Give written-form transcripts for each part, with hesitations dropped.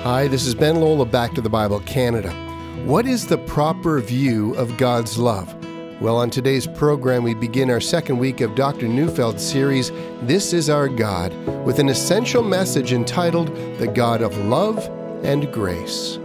Hi, this is Ben Lowell of Back to the Bible Canada. What is the proper view of God's love? Well, on today's program, we begin our second week of Dr. Neufeld's series, This is Our God, with an essential message entitled, The God of Love and Grace.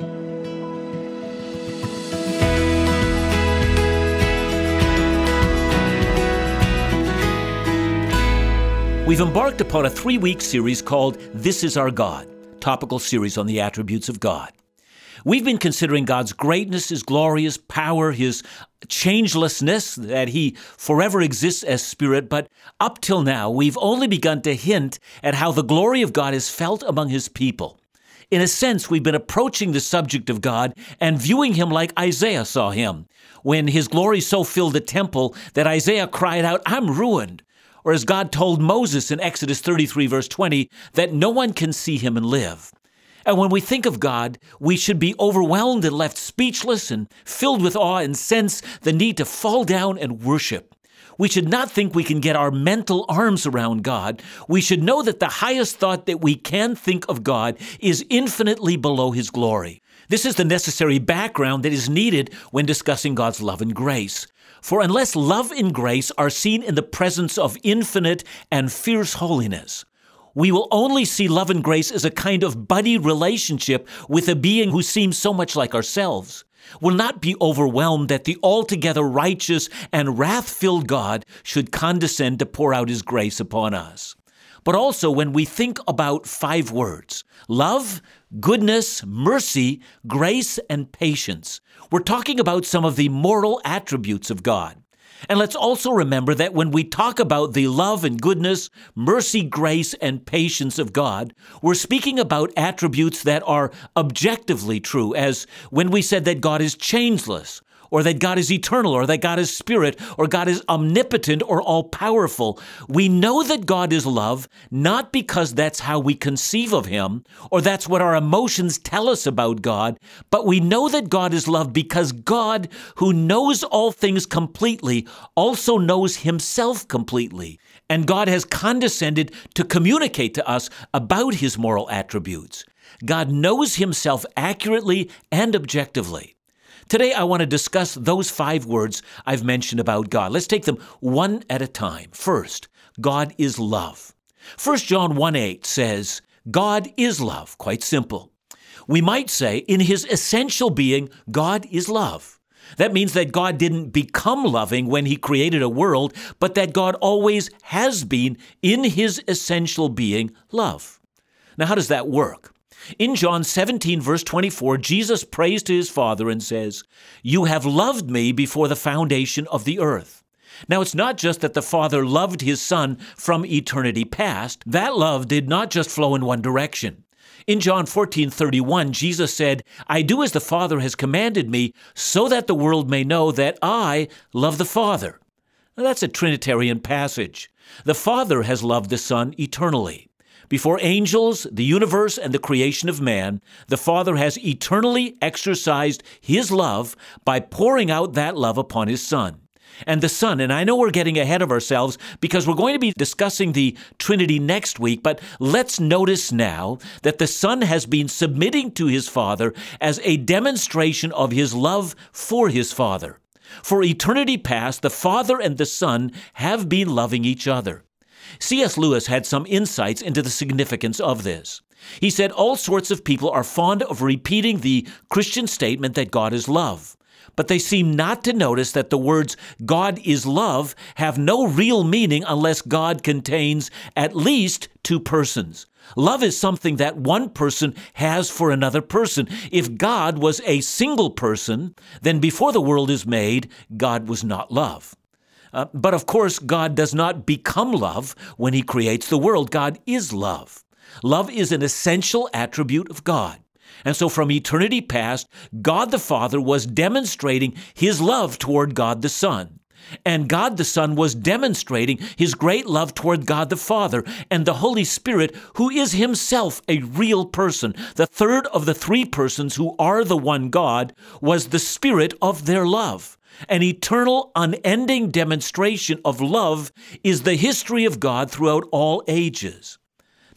We've embarked upon a 3-week series called This is Our God, topical series on the attributes of God. We've been considering God's greatness, His glory, His power, His changelessness, that He forever exists as Spirit, but up till now, we've only begun to hint at how the glory of God is felt among His people. In a sense, we've been approaching the subject of God and viewing Him like Isaiah saw Him, when His glory so filled the temple that Isaiah cried out, "I'm ruined." Or as God told Moses in Exodus 33, verse 20, that no one can see Him and live. And when we think of God, we should be overwhelmed and left speechless and filled with awe and sense the need to fall down and worship. We should not think we can get our mental arms around God. We should know that the highest thought that we can think of God is infinitely below His glory. This is the necessary background that is needed when discussing God's love and grace. For unless love and grace are seen in the presence of infinite and fierce holiness, we will only see love and grace as a kind of buddy relationship with a being who seems so much like ourselves. We'll not be overwhelmed that the altogether righteous and wrath-filled God should condescend to pour out His grace upon us. But also when we think about 5 words, love, goodness, mercy, grace, and patience, we're talking about some of the moral attributes of God. And let's also remember that when we talk about the love and goodness, mercy, grace, and patience of God, we're speaking about attributes that are objectively true, as when we said that God is changeless, or that God is eternal, or that God is spirit, or God is omnipotent or all-powerful. We know that God is love, not because that's how we conceive of Him, or that's what our emotions tell us about God, but we know that God is love because God, who knows all things completely, also knows Himself completely. And God has condescended to communicate to us about His moral attributes. God knows Himself accurately and objectively. Today, I want to discuss those 5 words I've mentioned about God. Let's take them one at a time. First, God is love. 1 John 1:8 says, God is love. Quite simple. We might say, in His essential being, God is love. That means that God didn't become loving when He created a world, but that God always has been, in His essential being, love. Now, how does that work? In John 17, verse 24, Jesus prays to His Father and says, "You have loved me before the foundation of the earth." Now, it's not just that the Father loved His Son from eternity past. That love did not just flow in one direction. In John 14:31, Jesus said, "I do as the Father has commanded me, so that the world may know that I love the Father." Now, that's a Trinitarian passage. The Father has loved the Son eternally. Before angels, the universe, and the creation of man, the Father has eternally exercised His love by pouring out that love upon His Son. And the Son, and I know we're getting ahead of ourselves because we're going to be discussing the Trinity next week, but let's notice now that the Son has been submitting to His Father as a demonstration of His love for His Father. For eternity past, the Father and the Son have been loving each other. C.S. Lewis had some insights into the significance of this. He said all sorts of people are fond of repeating the Christian statement that God is love, but they seem not to notice that the words God is love have no real meaning unless God contains at least 2 persons. Love is something that one person has for another person. If God was a single person, then before the world is made, God was not love. But of course, God does not become love when He creates the world. God is love. Love is an essential attribute of God. And so from eternity past, God the Father was demonstrating His love toward God the Son. And God the Son was demonstrating His great love toward God the Father. And the Holy Spirit, who is Himself a real person, the third of the 3 persons who are the one God, was the Spirit of their love. An eternal, unending demonstration of love is the history of God throughout all ages.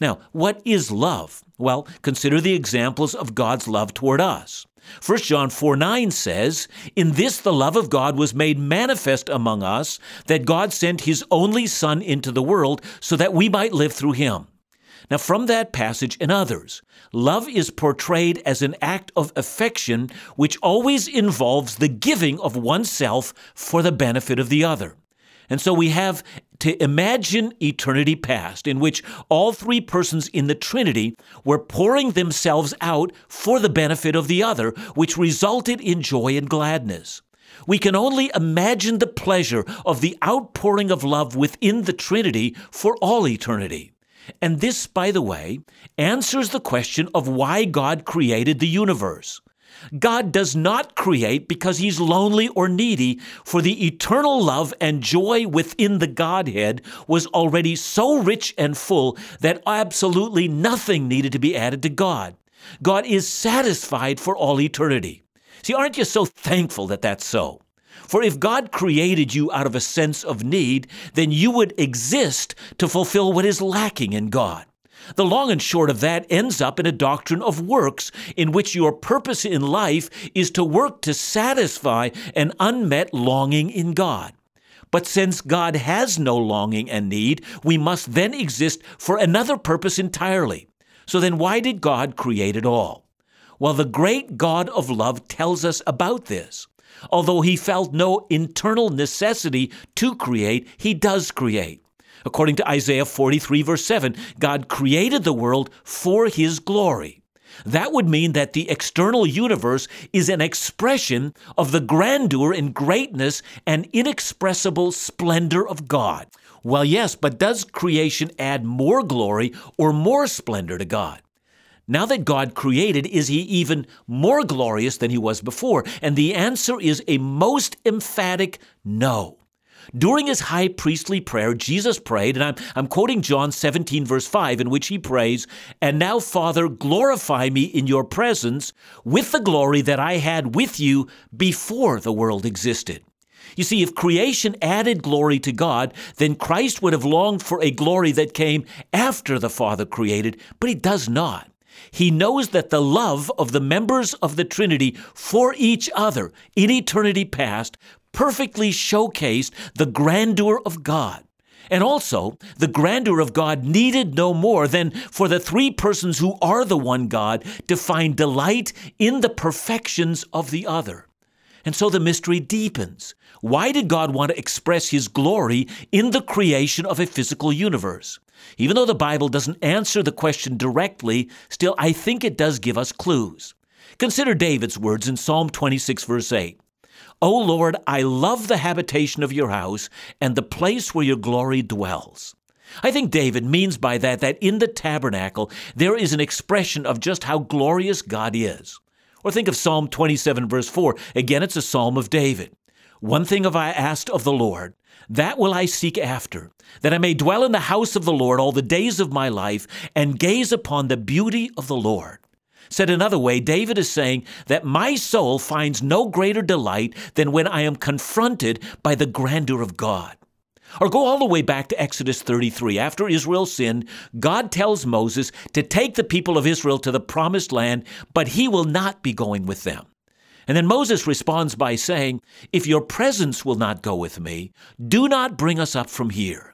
Now, what is love? Well, consider the examples of God's love toward us. 1 John 4:9 says, "In this the love of God was made manifest among us, that God sent His only Son into the world so that we might live through Him." Now, from that passage and others, love is portrayed as an act of affection which always involves the giving of oneself for the benefit of the other. And so we have to imagine eternity past, in which all three persons in the Trinity were pouring themselves out for the benefit of the other, which resulted in joy and gladness. We can only imagine the pleasure of the outpouring of love within the Trinity for all eternity. And this, by the way, answers the question of why God created the universe. God does not create because He's lonely or needy, for the eternal love and joy within the Godhead was already so rich and full that absolutely nothing needed to be added to God. God is satisfied for all eternity. See, aren't you so thankful that that's so? For if God created you out of a sense of need, then you would exist to fulfill what is lacking in God. The long and short of that ends up in a doctrine of works in which your purpose in life is to work to satisfy an unmet longing in God. But since God has no longing and need, we must then exist for another purpose entirely. So then why did God create it all? Well, the great God of love tells us about this. Although He felt no internal necessity to create, He does create. According to Isaiah 43, verse 7, God created the world for His glory. That would mean that the external universe is an expression of the grandeur and greatness and inexpressible splendor of God. Well, yes, but does creation add more glory or more splendor to God? Now that God created, is He even more glorious than He was before? And the answer is a most emphatic no. During His high priestly prayer, Jesus prayed, and I'm quoting John 17, verse 5, in which He prays, "And now, Father, glorify me in your presence with the glory that I had with you before the world existed." You see, if creation added glory to God, then Christ would have longed for a glory that came after the Father created, but He does not. He knows that the love of the members of the Trinity for each other in eternity past perfectly showcased the grandeur of God. And also, the grandeur of God needed no more than for the three persons who are the one God to find delight in the perfections of the other. And so the mystery deepens. Why did God want to express His glory in the creation of a physical universe? Even though the Bible doesn't answer the question directly, still I think it does give us clues. Consider David's words in Psalm 26, verse 8. "O Lord, I love the habitation of your house and the place where your glory dwells." I think David means by that in the tabernacle there is an expression of just how glorious God is. Or think of Psalm 27, verse 4. Again, it's a psalm of David. "One thing have I asked of the Lord, that will I seek after, that I may dwell in the house of the Lord all the days of my life and gaze upon the beauty of the Lord." Said another way, David is saying that my soul finds no greater delight than when I am confronted by the grandeur of God. Or go all the way back to Exodus 33. After Israel sinned, God tells Moses to take the people of Israel to the promised land, but He will not be going with them. And then Moses responds by saying, "If your presence will not go with me, do not bring us up from here."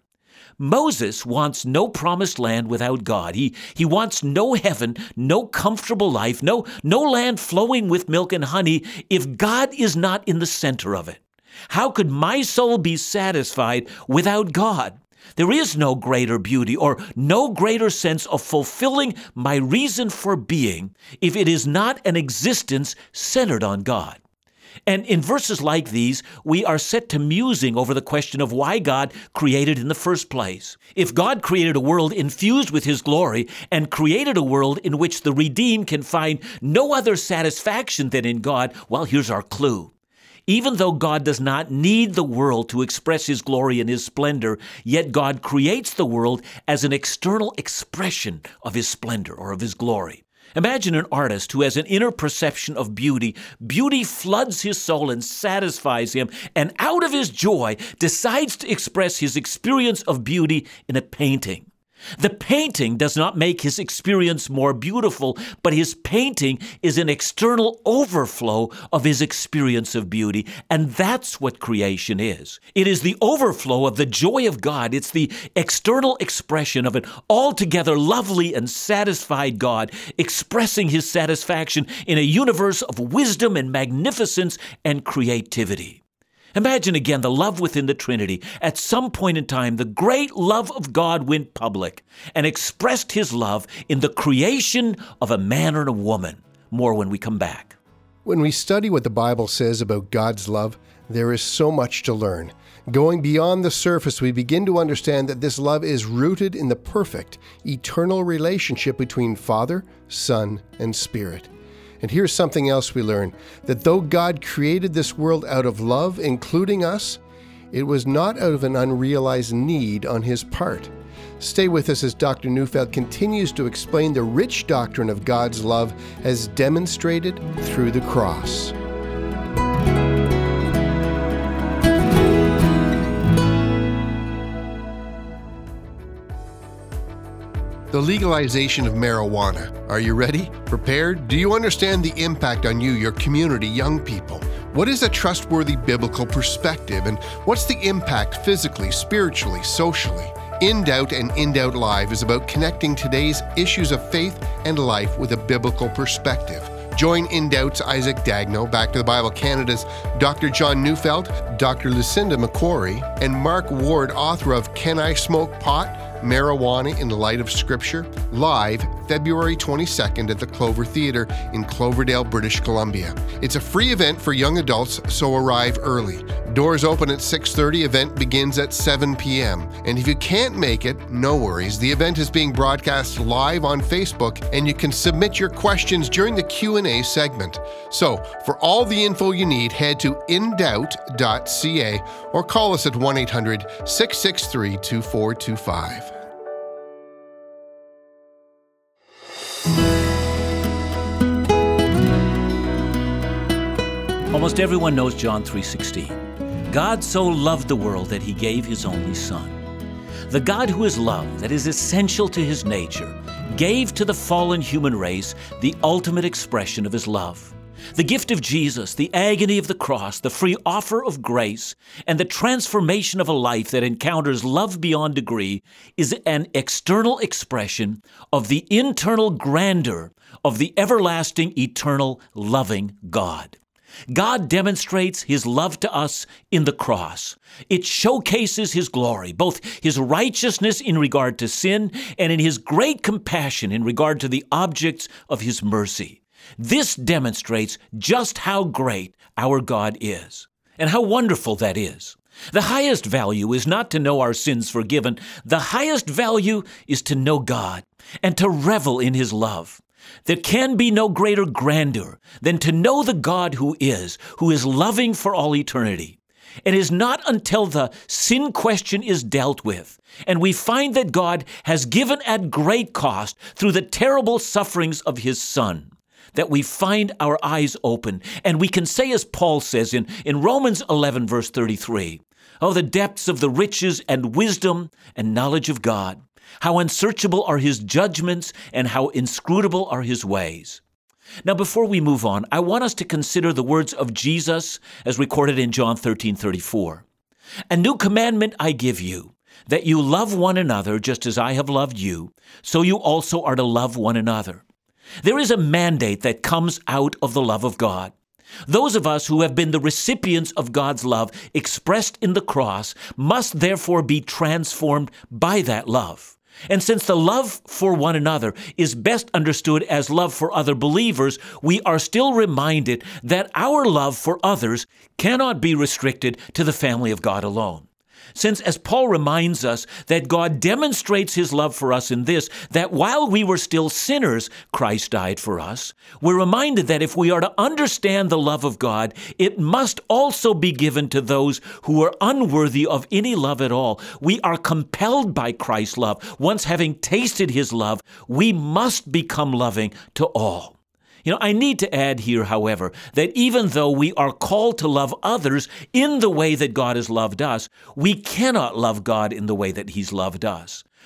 Moses wants no promised land without God. He wants no heaven, no comfortable life, no land flowing with milk and honey if God is not in the center of it. How could my soul be satisfied without God? There is no greater beauty or no greater sense of fulfilling my reason for being if it is not an existence centered on God. And in verses like these, we are set to musing over the question of why God created in the first place. If God created a world infused with His glory and created a world in which the redeemed can find no other satisfaction than in God, well, here's our clue. Even though God does not need the world to express His glory and His splendor, yet God creates the world as an external expression of His splendor or of His glory. Imagine an artist who has an inner perception of beauty. Beauty floods his soul and satisfies him, and out of his joy decides to express his experience of beauty in a painting. The painting does not make his experience more beautiful, but his painting is an external overflow of his experience of beauty, and that's what creation is. It is the overflow of the joy of God. It's the external expression of an altogether lovely and satisfied God, expressing his satisfaction in a universe of wisdom and magnificence and creativity. Imagine again the love within the Trinity. At some point in time, the great love of God went public and expressed his love in the creation of a man and a woman. More when we come back. When we study what the Bible says about God's love, there is so much to learn. Going beyond the surface, we begin to understand that this love is rooted in the perfect, eternal relationship between Father, Son, and Spirit. And here's something else we learn, that though God created this world out of love, including us, it was not out of an unrealized need on his part. Stay with us as Dr. Neufeld continues to explain the rich doctrine of God's love as demonstrated through the cross. The legalization of marijuana. Are you ready? Prepared? Do you understand the impact on you, your community, young people? What is a trustworthy biblical perspective, and what's the impact physically, spiritually, socially? In Doubt and In Doubt Live is about connecting today's issues of faith and life with a biblical perspective. Join In Doubt's Isaac Dagno, Back to the Bible Canada's Dr. John Neufeld, Dr. Lucinda McQuarrie, and Mark Ward, author of Can I Smoke Pot? Marijuana in the Light of Scripture, live February 22nd at the Clover Theatre in Cloverdale, British Columbia. It's a free event for young adults, so arrive early. Doors open at 6:30, event begins at 7 p.m. And if you can't make it, no worries. The event is being broadcast live on Facebook, and you can submit your questions during the Q&A segment. So, for all the info you need, head to indoubt.ca or call us at 1-800-663-2425. Almost everyone knows John 3:16. God so loved the world that he gave his only Son. The God who is love, that is essential to his nature, gave to the fallen human race the ultimate expression of his love. The gift of Jesus, the agony of the cross, the free offer of grace, and the transformation of a life that encounters love beyond degree is an external expression of the internal grandeur of the everlasting, eternal, loving God. God demonstrates his love to us in the cross. It showcases his glory, both his righteousness in regard to sin and in his great compassion in regard to the objects of his mercy. This demonstrates just how great our God is, and how wonderful that is. The highest value is not to know our sins forgiven. The highest value is to know God and to revel in his love. There can be no greater grandeur than to know the God who is loving for all eternity. It is not until the sin question is dealt with, and we find that God has given at great cost through the terrible sufferings of his Son, that we find our eyes open, and we can say as Paul says in Romans 11, verse 33, "Oh, the depths of the riches and wisdom and knowledge of God! How unsearchable are his judgments and how inscrutable are his ways." Now, before we move on, I want us to consider the words of Jesus as recorded in John 13:34. "A new commandment I give you, that you love one another just as I have loved you, so you also are to love one another." There is a mandate that comes out of the love of God. Those of us who have been the recipients of God's love expressed in the cross must therefore be transformed by that love. And since the love for one another is best understood as love for other believers, we are still reminded that our love for others cannot be restricted to the family of God alone. Since, as Paul reminds us, that God demonstrates his love for us in this, that while we were still sinners, Christ died for us, we're reminded that if we are to understand the love of God, it must also be given to those who are unworthy of any love at all. We are compelled by Christ's love. Once having tasted his love, we must become loving to all. I need to add here, however, that even though we are called to love others in the way that God has loved us, we cannot love God in the way that he's loved us.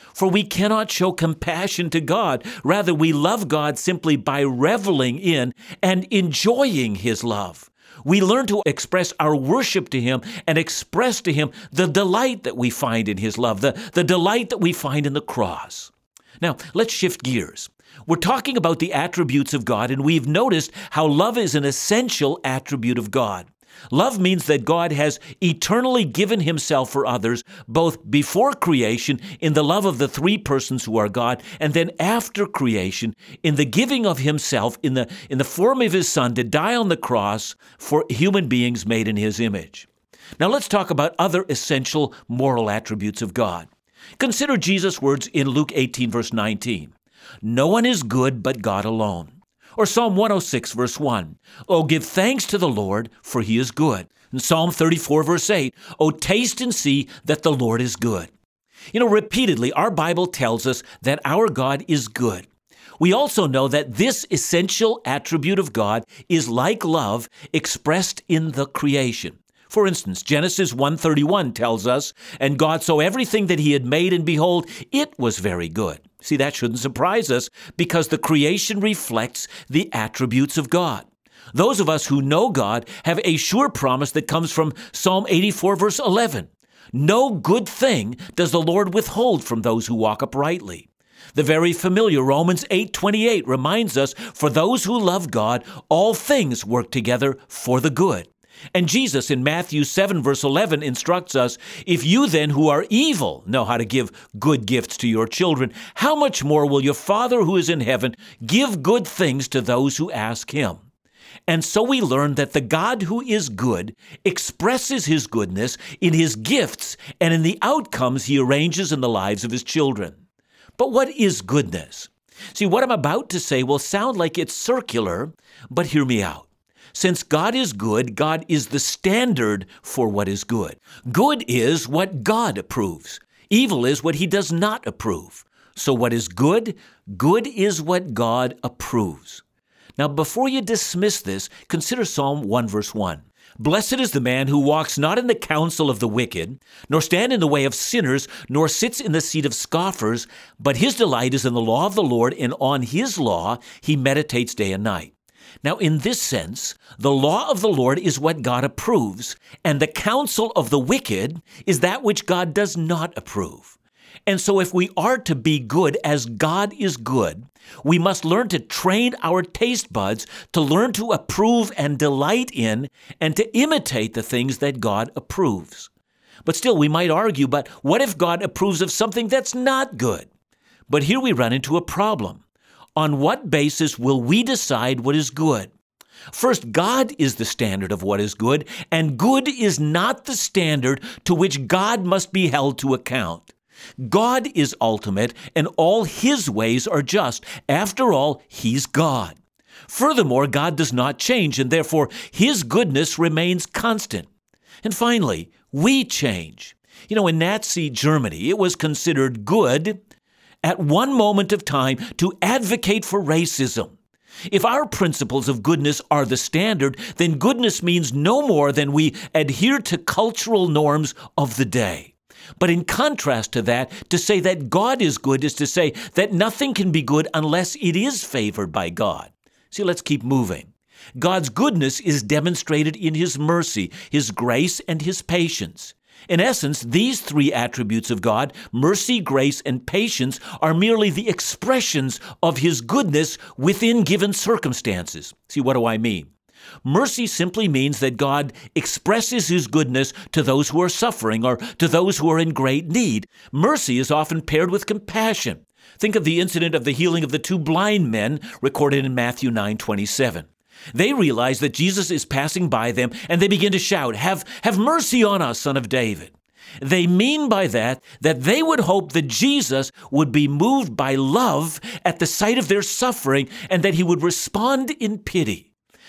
For we cannot show compassion to God. Rather, we love God simply by reveling in and enjoying His love. We learn to express our worship to Him and express to Him the delight that we find in His love, the delight that we find in the cross. Now, let's shift gears. We're talking about the attributes of God, and we've noticed how love is an essential attribute of God. Love means that God has eternally given Himself for others, both before creation in the love of the three persons who are God, and then after creation in the giving of Himself in the form of His Son to die on the cross for human beings made in His image. Now let's talk about other essential moral attributes of God. Consider Jesus' words in Luke 18, verse 19. No one is good but God alone. Or Psalm 106, verse 1. Oh, give thanks to the Lord, for He is good. And Psalm 34, verse 8. Oh, taste and see that the Lord is good. Repeatedly, our Bible tells us that our God is good. We also know that this essential attribute of God is like love expressed in the creation. For instance, Genesis 1:31 tells us, and God saw everything that He had made, and behold, it was very good. See, that shouldn't surprise us because the creation reflects the attributes of God. Those of us who know God have a sure promise that comes from Psalm 84, verse 11. No good thing does the Lord withhold from those who walk uprightly. The very familiar Romans 8:28 reminds us, for those who love God, all things work together for the good. And Jesus in Matthew 7, verse 11 instructs us, if you then who are evil know how to give good gifts to your children, how much more will your Father who is in heaven give good things to those who ask Him? And so we learn that the God who is good expresses His goodness in His gifts and in the outcomes He arranges in the lives of His children. But what is goodness? See, what I'm about to say will sound like it's circular, but hear me out. Since God is good, God is the standard for what is good. Good is what God approves. Evil is what He does not approve. So what is good? Good is what God approves. Now, before you dismiss this, consider Psalm 1, verse 1. Blessed is the man who walks not in the counsel of the wicked, nor stand in the way of sinners, nor sits in the seat of scoffers, but his delight is in the law of the Lord, and on His law he meditates day and night. Now, in this sense, the law of the Lord is what God approves, and the counsel of the wicked is that which God does not approve. And so if we are to be good as God is good, we must learn to train our taste buds to learn to approve and delight in and to imitate the things that God approves. But still, we might argue, but what if God approves of something that's not good? But here we run into a problem. On what basis will we decide what is good? First, God is the standard of what is good, and good is not the standard to which God must be held to account. God is ultimate, and all His ways are just. After all, He's God. Furthermore, God does not change, and therefore His goodness remains constant. And finally, we change. In Nazi Germany, it was considered good at one moment of time to advocate for racism. If our principles of goodness are the standard, then goodness means no more than we adhere to cultural norms of the day. But in contrast to that, to say that God is good is to say that nothing can be good unless it is favored by God. See, let's keep moving. God's goodness is demonstrated in His mercy, His grace, and His patience. In essence, these three attributes of God, mercy, grace, and patience, are merely the expressions of His goodness within given circumstances. See, what do I mean? Mercy simply means that God expresses His goodness to those who are suffering or to those who are in great need. Mercy is often paired with compassion. Think of the incident of the healing of the two blind men recorded in Matthew 9:27. They realize that Jesus is passing by them, and they begin to shout, have mercy on us, Son of David. They mean by that they would hope that Jesus would be moved by love at the sight of their suffering, and that He would respond in pity.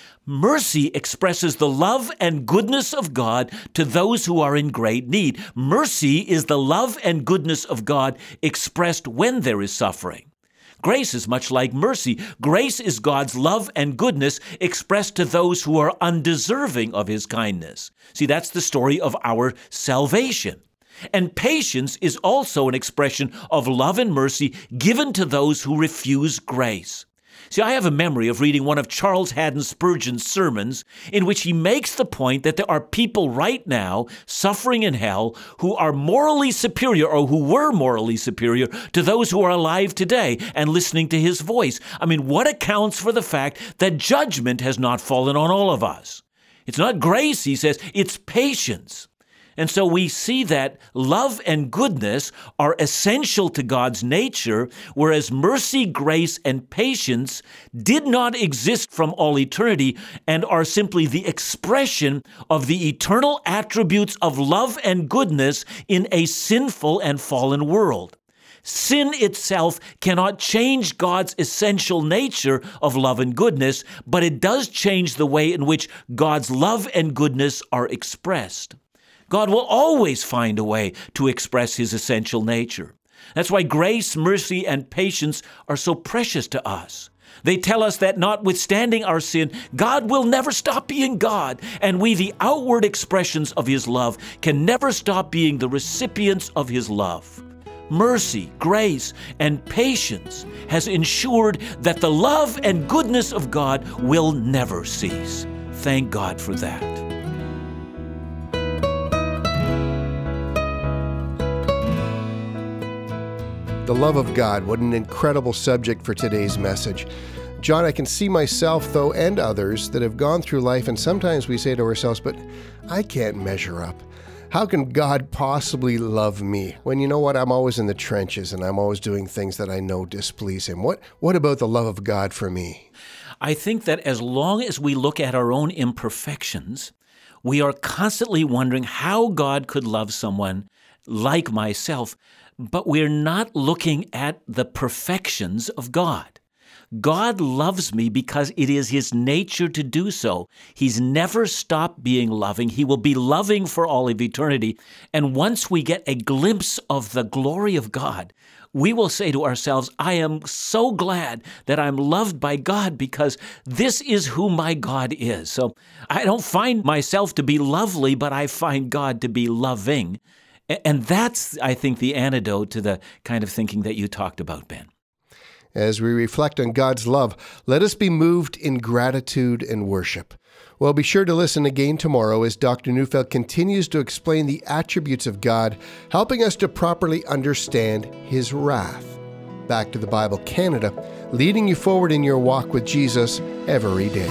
Mercy expresses the love and goodness of God to those who are in great need. Mercy is the love and goodness of God expressed when there is suffering. Grace is much like mercy. Grace is God's love and goodness expressed to those who are undeserving of His kindness. See, that's the story of our salvation. And patience is also an expression of love and mercy given to those who refuse grace. See, I have a memory of reading one of Charles Haddon Spurgeon's sermons in which he makes the point that there are people right now suffering in hell who are morally superior, or who were morally superior to those who are alive today and listening to his voice. I mean, what accounts for the fact that judgment has not fallen on all of us? It's not grace, he says, it's patience. And so we see that love and goodness are essential to God's nature, whereas mercy, grace, and patience did not exist from all eternity and are simply the expression of the eternal attributes of love and goodness in a sinful and fallen world. Sin itself cannot change God's essential nature of love and goodness, but it does change the way in which God's love and goodness are expressed. God will always find a way to express his essential nature. That's why grace, mercy, and patience are so precious to us. They tell us that notwithstanding our sin, God will never stop being God, and we, the outward expressions of his love, can never stop being the recipients of his love. Mercy, grace, and patience has ensured that the love and goodness of God will never cease. Thank God for that. The love of God, what an incredible subject for today's message. John, I can see myself, though, and others that have gone through life, and sometimes we say to ourselves, but I can't measure up. How can God possibly love me? When you know what, I'm always in the trenches, and I'm always doing things that I know displease him. What about the love of God for me? I think that as long as we look at our own imperfections, we are constantly wondering how God could love someone like myself, but we're not looking at the perfections of God. God loves me because it is his nature to do so. He's never stopped being loving. He will be loving for all of eternity. And once we get a glimpse of the glory of God, we will say to ourselves, I am so glad that I'm loved by God because this is who my God is. So I don't find myself to be lovely, but I find God to be loving. And that's, I think, the antidote to the kind of thinking that you talked about, Ben. As we reflect on God's love, let us be moved in gratitude and worship. Well, be sure to listen again tomorrow as Dr. Neufeld continues to explain the attributes of God, helping us to properly understand his wrath. Back to the Bible Canada, leading you forward in your walk with Jesus every day.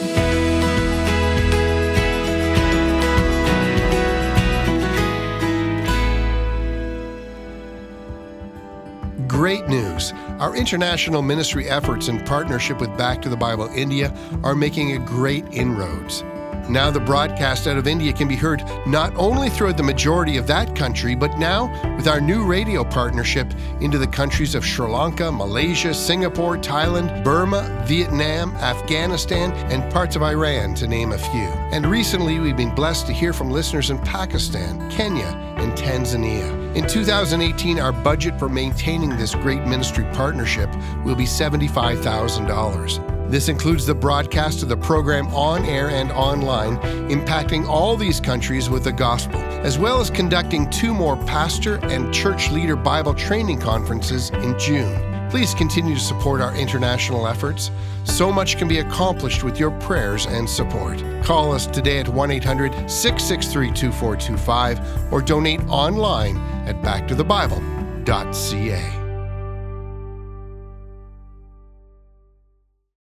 Great news! Our international ministry efforts in partnership with Back to the Bible India are making a great inroads. Now the broadcast out of India can be heard not only throughout the majority of that country, but now with our new radio partnership into the countries of Sri Lanka, Malaysia, Singapore, Thailand, Burma, Vietnam, Afghanistan, and parts of Iran, to name a few. And recently we've been blessed to hear from listeners in Pakistan, Kenya, and Tanzania. In 2018, our budget for maintaining this great ministry partnership will be $75,000. This includes the broadcast of the program on air and online, impacting all these countries with the gospel, as well as conducting 2 more pastor and church leader Bible training conferences in June. Please continue to support our international efforts. So much can be accomplished with your prayers and support. Call us today at 1-800-663-2425 or donate online at backtothebible.ca.